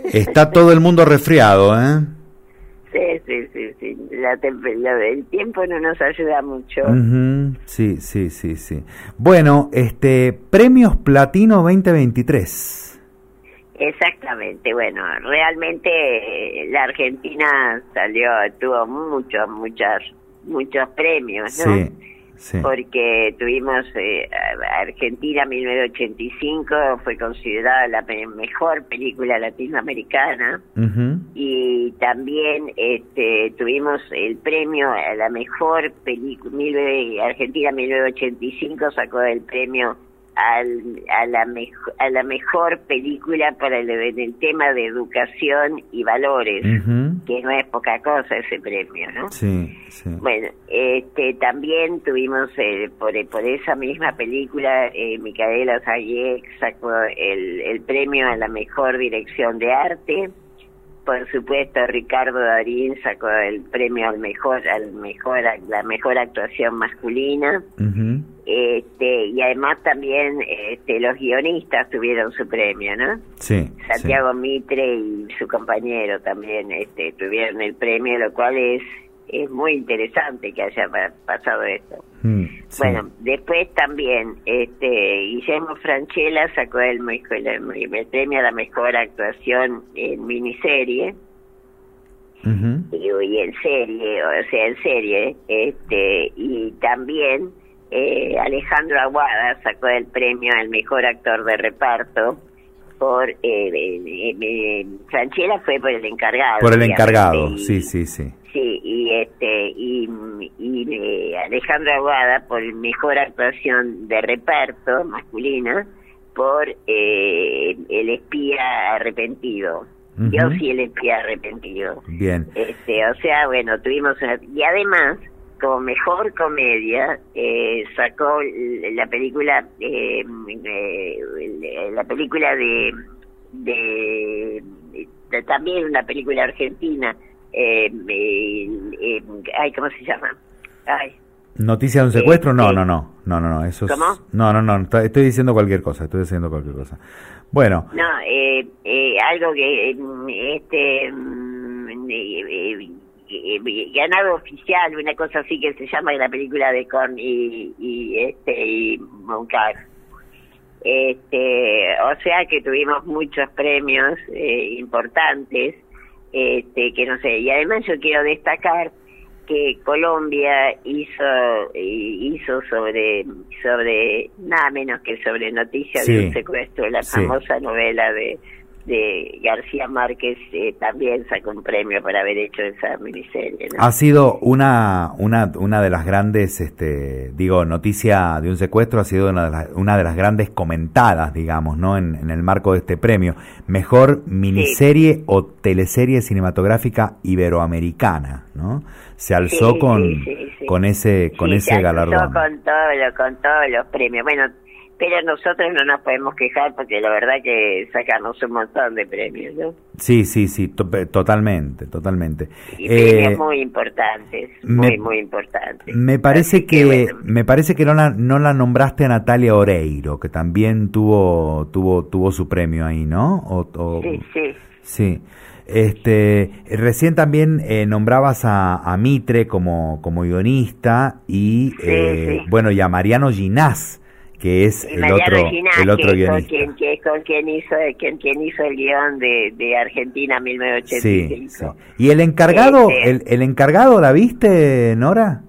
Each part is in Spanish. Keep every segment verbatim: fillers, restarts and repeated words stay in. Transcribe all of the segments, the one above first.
Está todo el mundo resfriado, ¿eh? Sí, sí, sí, sí. La temp- la- el tiempo no nos ayuda mucho. Uh-huh. Sí, sí, sí, sí. Bueno, este, Premios Platino veinte veintitrés. Exactamente, bueno, realmente eh, la Argentina salió, tuvo muchos, muchas, muchos premios, ¿no? Sí, sí. Porque tuvimos eh, Argentina mil novecientos ochenta y cinco, fue considerada la pe- mejor película latinoamericana, Uh-huh. y también este, tuvimos el premio a la mejor película. Argentina mil novecientos ochenta y cinco sacó el premio al, a, la mejo, a la mejor película para el, el tema de educación y valores, Uh-huh. que no es poca cosa ese premio, ¿no? Sí, sí. Bueno, este, también tuvimos eh, por, por esa misma película, eh, Micaela Zayek sacó el, el premio a la mejor dirección de arte. Por supuesto, Ricardo Darín sacó el premio al mejor, al mejor, la mejor actuación masculina. Uh-huh. Este, y además también este, los guionistas tuvieron su premio, ¿no? Sí. Santiago sí. Mitre y su compañero también este, tuvieron el premio, lo cual es es muy interesante que haya pasado esto. Mm, sí. Bueno, después también este Guillermo Francella sacó el, mejor, el, el premio a la mejor actuación en miniserie. Uh-huh. y, y en serie, o sea, en serie, este y también eh, Alejandro Aguada sacó el premio al mejor actor de reparto por eh, eh, eh, Francella fue por el encargado. Por el encargado, y, sí, sí, sí. Sí, y este y, y eh, Alejandro Aguada por mejor actuación de reparto masculina por eh, El espía arrepentido. Uh-huh. Yo sí, El espía arrepentido. Bien. Este, o sea, bueno, tuvimos una, y además como mejor comedia eh, sacó la película eh, eh, la película de, de, de también una película argentina eh, eh, eh, ay, ¿cómo se llama? Ay. ¿Noticia de un secuestro? Eh, no, eh, no, no, no, no, no, eso es... ¿Cómo? No, no, no, estoy diciendo cualquier cosa, estoy diciendo cualquier cosa. Bueno. No, eh, eh, algo que este eh, eh, eh, ganado oficial, una cosa así que se llama la película de Korn y, y este y Moncar. Este, o sea que tuvimos muchos premios eh, importantes, este, que no sé, y además yo quiero destacar que Colombia hizo hizo sobre sobre nada menos que sobre Noticias sí, de un secuestro, la sí. famosa novela de de García Márquez, eh, también sacó un premio por haber hecho esa miniserie, ¿no? Ha sido una una una de las grandes, este, digo, Noticia de un secuestro ha sido una de las, una de las grandes comentadas, digamos, ¿no? En, en el marco de este premio, mejor miniserie sí. o teleserie cinematográfica iberoamericana, ¿no? Se alzó sí, con sí, sí, sí. con ese con sí, ese se galardón. Con todo lo, con todos los premios. Bueno, pero nosotros no nos podemos quejar porque la verdad que sacamos un montón de premios, ¿no? Sí, sí, sí, to totalmente, totalmente. Y premios eh, muy importantes, muy, me, muy importantes. Me parece Así que, que bueno. me parece que no la, no la nombraste a Natalia Oreiro, que también tuvo tuvo tuvo su premio ahí, ¿no? O, o, sí, sí. Sí. Este, recién también eh, nombrabas a, a Mitre como como guionista y sí, eh, sí. bueno, y a Mariano Ginás, que es el otro, Ginás, el otro que guionista. Con quien, que es con quien hizo, quien, quien hizo el guión de, de Argentina mil novecientos ochenta y cinco. Sí, sí. ¿Y el encargado, este... el, el encargado la viste, Nora?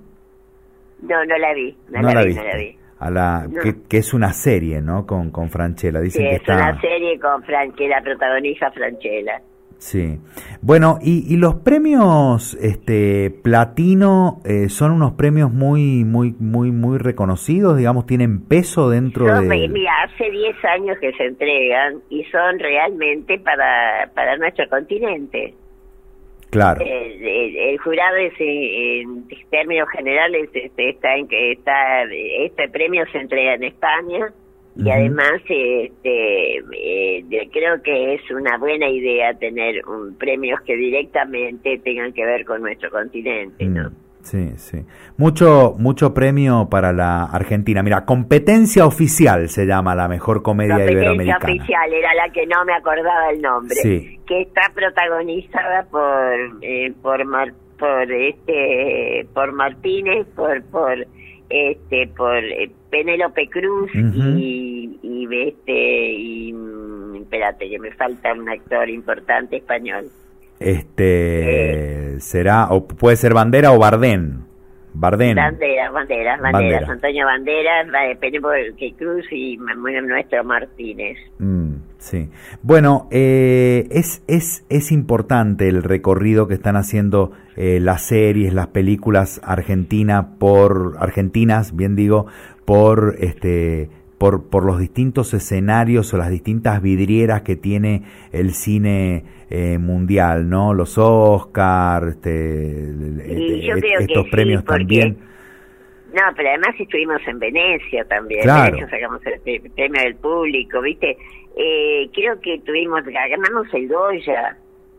No, no la vi, no, no la, la vi, viste. no la vi. A la, no. que, que es una serie, ¿no? Con, con Francella. Dicen sí, que es está... una serie con Fran, que la protagoniza Francella. Sí. Bueno, y, y los premios este platino eh, son unos premios muy muy muy muy reconocidos, digamos, tienen peso dentro son, de... Mira, hace diez años que se entregan y son realmente para para nuestro continente. Claro. El, el, el jurado es, en términos generales este, está en que está este premio se entrega en España. Y uh-huh. además, este, eh, creo que es una buena idea tener un premios que directamente tengan que ver con nuestro continente, ¿no? Mm, sí, sí. Mucho, mucho premio para la Argentina. Mira, Competencia Oficial se llama la mejor comedia Competencia iberoamericana. Oficial era la que no me acordaba el nombre. Sí. Que está protagonizada por eh, por Mar, por este por Martínez, por por este por eh, Penélope Cruz uh-huh. y y este y espérate que me falta un actor importante español. Este eh, será o puede ser Bandera o Bardén. Bardén. Banderas, banderas, banderas. Bandera. Antonio Banderas, Penélope Cruz y nuestro Martínez. Mm, sí. Bueno, eh, es es es importante el recorrido que están haciendo eh, las series, las películas argentinas por argentinas, bien digo, por este por por los distintos escenarios o las distintas vidrieras que tiene el cine eh, mundial, ¿no? Los Oscar, este, y yo creo estos que premios sí, porque, también. No, pero además estuvimos en Venecia también, claro. En Venecia sacamos el premio del público, ¿viste? Eh, creo que tuvimos, ganamos el Goya.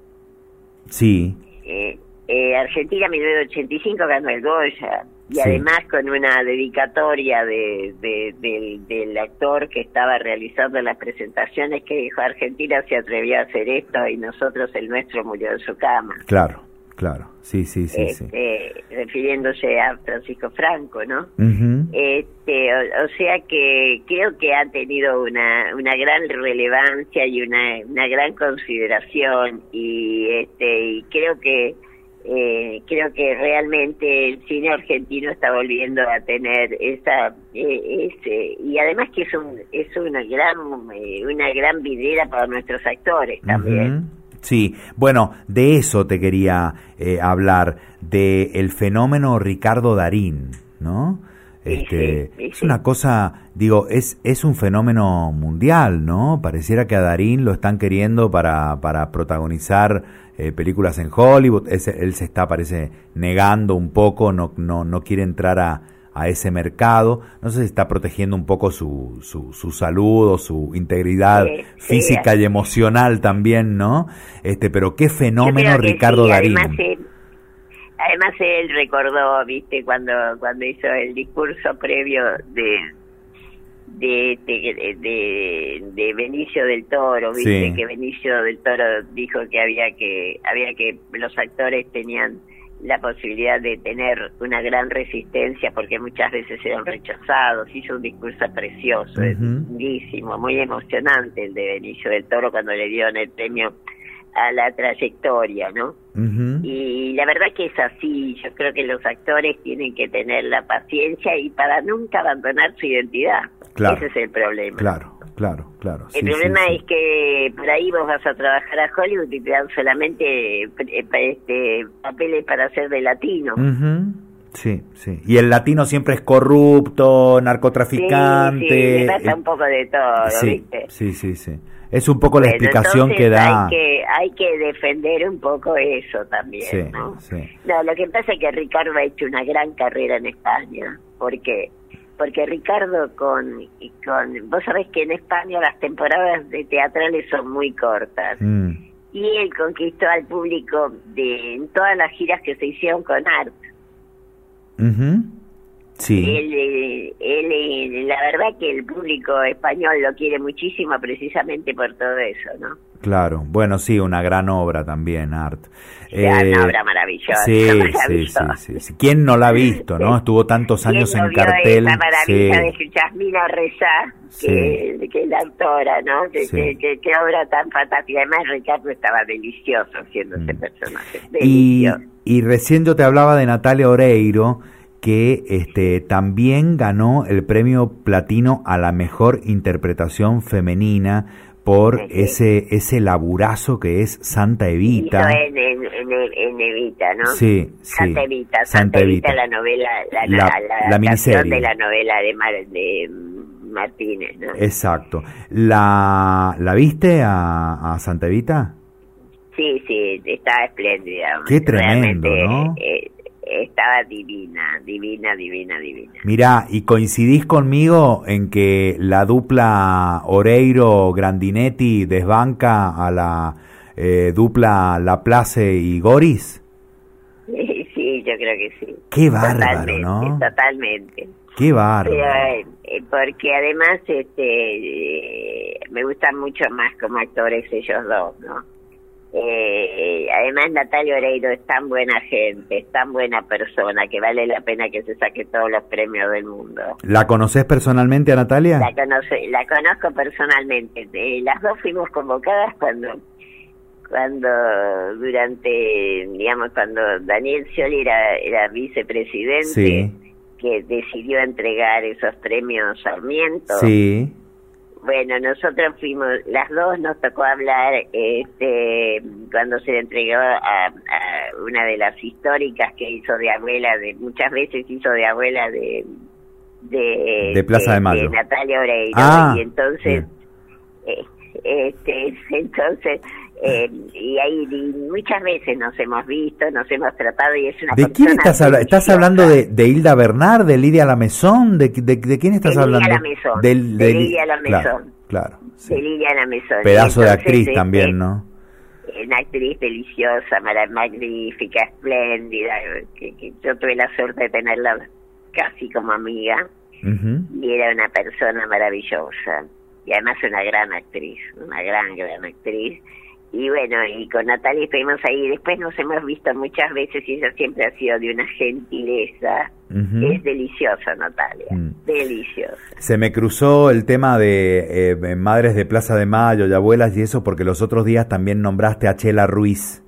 Sí. Eh, eh, Argentina en mil novecientos ochenta y cinco ganó el Goya. Y sí. Además con una dedicatoria de, de, de, del actor que estaba realizando las presentaciones que dijo: Argentina se atrevió a hacer esto y nosotros el nuestro murió en su cama. Claro, claro, sí, sí, sí. Este, sí. Refiriéndose a Francisco Franco, ¿no? Uh-huh. Este, o, o sea que creo que ha tenido una, una gran relevancia y una, una gran consideración y este y creo que Eh, creo que realmente el cine argentino está volviendo a tener esa eh, ese y además que es un es una gran eh, una gran vidriera para nuestros actores también. Uh-huh. Sí, bueno, de eso te quería eh, hablar, de el fenómeno Ricardo Darín, ¿no? Este, sí, sí, es sí. una cosa, digo, es es un fenómeno mundial, ¿no? Pareciera que a Darín lo están queriendo para para protagonizar eh, películas en Hollywood. Ese, él se está, parece, negando un poco, no no no quiere entrar a, a ese mercado. No sé si está protegiendo un poco su su, su salud o su integridad sí, física sí. y emocional también, ¿no? Este, pero qué fenómeno Ricardo sí, Darín. Además, él, además él recordó, viste, cuando cuando hizo el discurso previo de de de, de, de Benicio del Toro, viste, sí. que Benicio del Toro dijo que había que había que los actores tenían la posibilidad de tener una gran resistencia porque muchas veces eran rechazados. Hizo un discurso precioso, uh-huh. lindísimo, muy emocionante el de Benicio del Toro cuando le dieron el premio a la trayectoria, ¿no? Uh-huh. Y la verdad que es así. Yo creo que los actores tienen que tener la paciencia y para nunca abandonar su identidad. Claro. Ese es el problema. Claro, claro, claro. El sí, problema sí, es sí. que por ahí vos vas a trabajar a Hollywood y te dan solamente este papeles para hacer de latino. Uh-huh. Sí, sí. Y el latino siempre es corrupto, narcotraficante. Sí, sí, le pasa un poco de todo, sí, ¿viste? Sí, sí, sí. Es un poco la bueno, explicación que da. Hay que, hay que defender un poco eso también, sí, ¿no? Sí. No, lo que pasa es que Ricardo ha hecho una gran carrera en España. ¿Por qué? Porque Ricardo con, con... Vos sabés que en España las temporadas de teatrales son muy cortas. Mm. Y él conquistó al público de en todas las giras que se hicieron con Art. Uh-huh. Sí. Él, él, la verdad que el público español lo quiere muchísimo precisamente por todo eso, ¿no? Claro, bueno, sí, una gran obra también, Art. Una eh, obra maravillosa. Sí, maravillosa. sí, sí, sí. ¿Quién no la ha visto, no? Estuvo tantos años ¿Quién no en vio cartel. Esa maravilla sí. de Yasmina Reza, que, sí. que es la autora, ¿no? Que, sí. que, que, que obra tan fantástica. Además, Ricardo estaba delicioso haciendo mm. ese personaje. Y, delicioso. y recién yo te hablaba de Natalia Oreiro, que este también ganó el premio platino a la mejor interpretación femenina por sí, sí. ese ese laburazo que es Santa Evita. Hizo en, en, en, en Evita, ¿no? Sí, sí. Santa Evita, Santa, Santa Evita, Evita, la novela, la, la, la, la, la miniserie de la novela de, Mar, de Martínez, ¿no? Exacto. ¿La, la viste a, a Santa Evita? Sí, sí, estaba espléndida. Qué tremendo, realmente, ¿no? Eh, estaba divina, divina, divina, divina. Mirá, ¿y coincidís conmigo en que la dupla Oreiro-Grandinetti desbanca a la eh, dupla Laplace y Goris? Sí, sí, sí, yo creo que sí. Qué bárbaro, totalmente, ¿no? Totalmente. Qué bárbaro. Pero, eh, porque además este eh, me gustan mucho más como actores ellos dos, ¿no? Eh, además Natalia Oreiro es tan buena gente, es tan buena persona que vale la pena que se saque todos los premios del mundo. ¿La conoces personalmente a Natalia? La, conoce, la conozco personalmente. Eh, las dos fuimos convocadas cuando cuando durante, digamos, cuando Daniel Scioli era, era vicepresidente, sí, que decidió entregar esos premios Sarmiento. Sí. Bueno, nosotros fuimos, las dos nos tocó hablar este cuando se le entregó a, a una de las históricas que hizo de abuela, de muchas veces hizo de abuela de de, de Plaza de, de Mayo, de Natalia Oreiro. Ah, y entonces eh, este entonces eh, y ahí y muchas veces nos hemos visto, nos hemos tratado y es una ¿De quién estás hablando? ¿Estás hablando de, de Hilda Bernard, de Lidia Lamezón? ¿De, de, de quién estás de hablando? Lamezón, de, de, de Lidia Lamezón. Claro, claro, sí. De Lidia Lamezón. Pedazo entonces, de actriz este, también, ¿no? Una actriz deliciosa, magnífica, espléndida, que, que yo tuve la suerte de tenerla casi como amiga, uh-huh. Y era una persona maravillosa, y además una gran actriz, una gran, gran actriz. Y bueno, y con Natalia estuvimos ahí, después nos hemos visto muchas veces y ella siempre ha sido de una gentileza. Uh-huh. Es deliciosa Natalia, uh-huh. Deliciosa. Se me cruzó el tema de eh, Madres de Plaza de Mayo y Abuelas y eso, porque los otros días también nombraste a Chela Ruiz,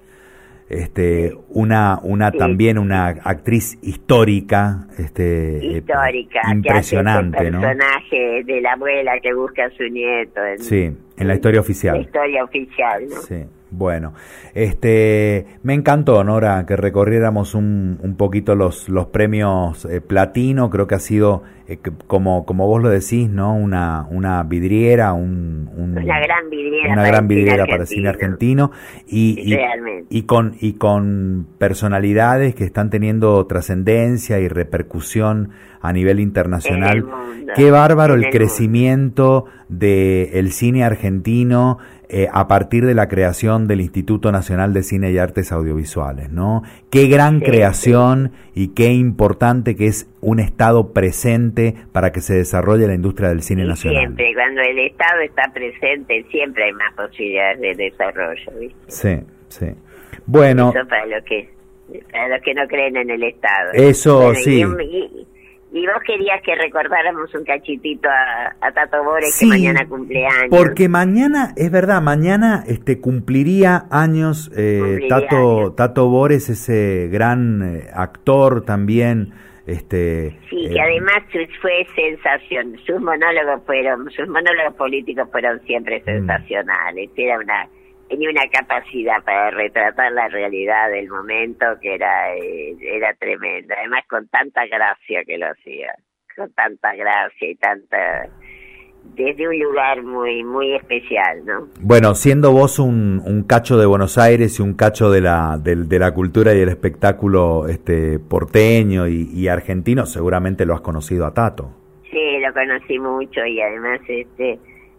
este, una, una sí. también una actriz histórica, este, histórica, eh, impresionante, que hace ese ¿no? Personaje de la abuela que busca a su nieto. En, sí, en la historia oficial. La historia oficial, ¿no? Sí. Bueno, este, me encantó, Nora, que recorriéramos un, un poquito los, los premios eh, platino. Creo que ha sido, eh, que, como, como vos lo decís, ¿no? Una, una vidriera, un, un una gran vidriera, una para, gran el vidriera para el cine argentino y, y, y con y con personalidades que están teniendo trascendencia y repercusión a nivel internacional. Qué bárbaro el, el crecimiento del cine argentino. Eh, a partir de la creación del Instituto Nacional de Cine y Artes Audiovisuales, ¿no? Qué gran sí, creación sí. y qué importante que es un Estado presente para que se desarrolle la industria del cine y nacional. Siempre, cuando el Estado está presente, siempre hay más posibilidades de desarrollo, ¿viste? Sí, sí. Bueno. Eso para los que, para los que no creen en el Estado. Eso, bueno, sí. Y, y, Y vos querías que recordáramos un cachitito a, a Tato Bores, sí, que mañana cumpleaños. Porque mañana, es verdad, mañana este cumpliría años eh, cumpliría Tato años. Tato Bores, ese gran eh, actor también. Este, sí, que eh, además fue sensación. Sus monólogos fueron, sus monólogos políticos fueron siempre mm. sensacionales. Era una tenía una capacidad para retratar la realidad del momento que era eh, era tremenda, además con tanta gracia que lo hacía, con tanta gracia y tanta, desde un lugar muy muy especial, ¿no? Bueno, siendo vos un, un cacho de Buenos Aires y un cacho de la de, de la cultura y el espectáculo este porteño y, y argentino, seguramente lo has conocido a Tato. Sí, lo conocí mucho y además este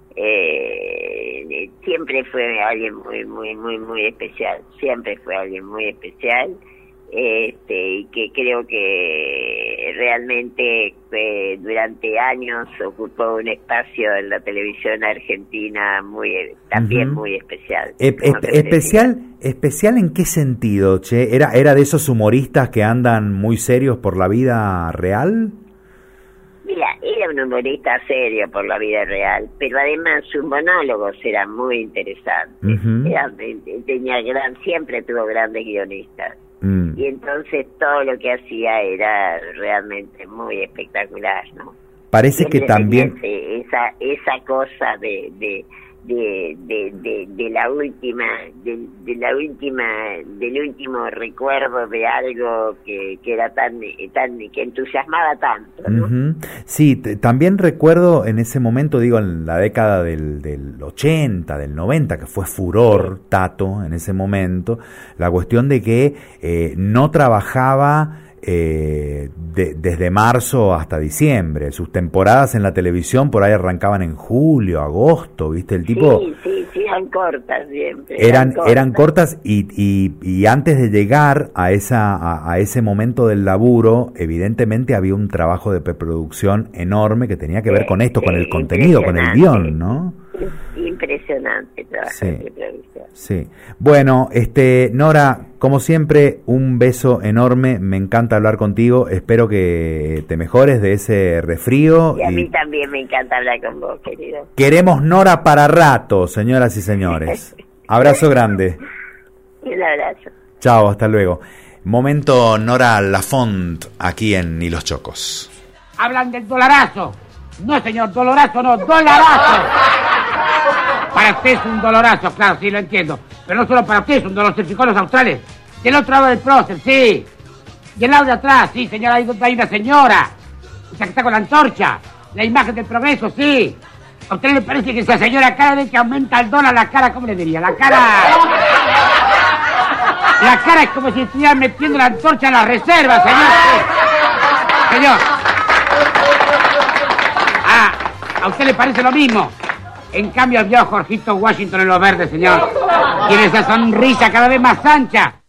Eh, siempre fue alguien muy muy muy muy especial, siempre fue alguien muy especial, este y que creo que realmente eh, durante años ocupó un espacio en la televisión argentina muy también uh-huh. muy especial. E- e- especial especial ¿en qué sentido, che? ¿Era era de esos humoristas que andan muy serios por la vida real? Mira, era un humorista serio por la vida real, pero además sus monólogos eran muy interesantes. Uh-huh. Era, tenía gran, siempre tuvo grandes guionistas. Mm. Y entonces todo lo que hacía era realmente muy espectacular, ¿no? Parece siempre que también... Esa, esa cosa de... de De, de, de, de la última de, de la última del último recuerdo de algo que, que era tan tan que entusiasmaba tanto, ¿no? Uh-huh. Sí, t- también recuerdo en ese momento, digo, en la década del, del ochenta, del noventa, que fue furor sí. Tato en ese momento, la cuestión de que eh, no trabajaba Eh, de, desde marzo hasta diciembre. Sus temporadas en la televisión por ahí arrancaban en julio, agosto, ¿viste? El tipo... Sí, sí, sí, eran cortas siempre. Eran, eran cortas, eran cortas y, y, y antes de llegar a, esa, a, a ese momento del laburo, evidentemente había un trabajo de preproducción enorme que tenía que ver con esto, sí, con el contenido, con el guión, ¿no? Impresionante trabajo sí, de preproducción. Sí. Bueno, este, Nora, como siempre, un beso enorme. Me encanta hablar contigo. Espero que te mejores de ese resfrío. Y a y mí también me encanta hablar con vos, querido. Queremos Nora para rato, señoras y señores. Abrazo grande. Un abrazo. Chao, hasta luego. Momento Nora Lafont aquí en Ni los Chocos. Hablan del dolarazo. No, señor, dolorazo no, dolarazo. Para usted es un dolorazo, claro, sí, lo entiendo. Pero no solo para usted, es un dolor, se fijó en los australes. Del otro lado del prócer, sí. Y el lado de atrás, sí, señora, ahí donde hay una señora. Esa que está con la antorcha. La imagen del progreso, sí. ¿A usted le parece que esa señora cada vez que aumenta el dólar la cara, cómo le diría? La cara... La cara es como si estuviera metiendo la antorcha en la reserva, señor. Sí. Señor. Ah, ¿a usted le parece lo mismo? En cambio, vio a Jorgito Washington en los verdes, señor. Tiene esa sonrisa cada vez más ancha.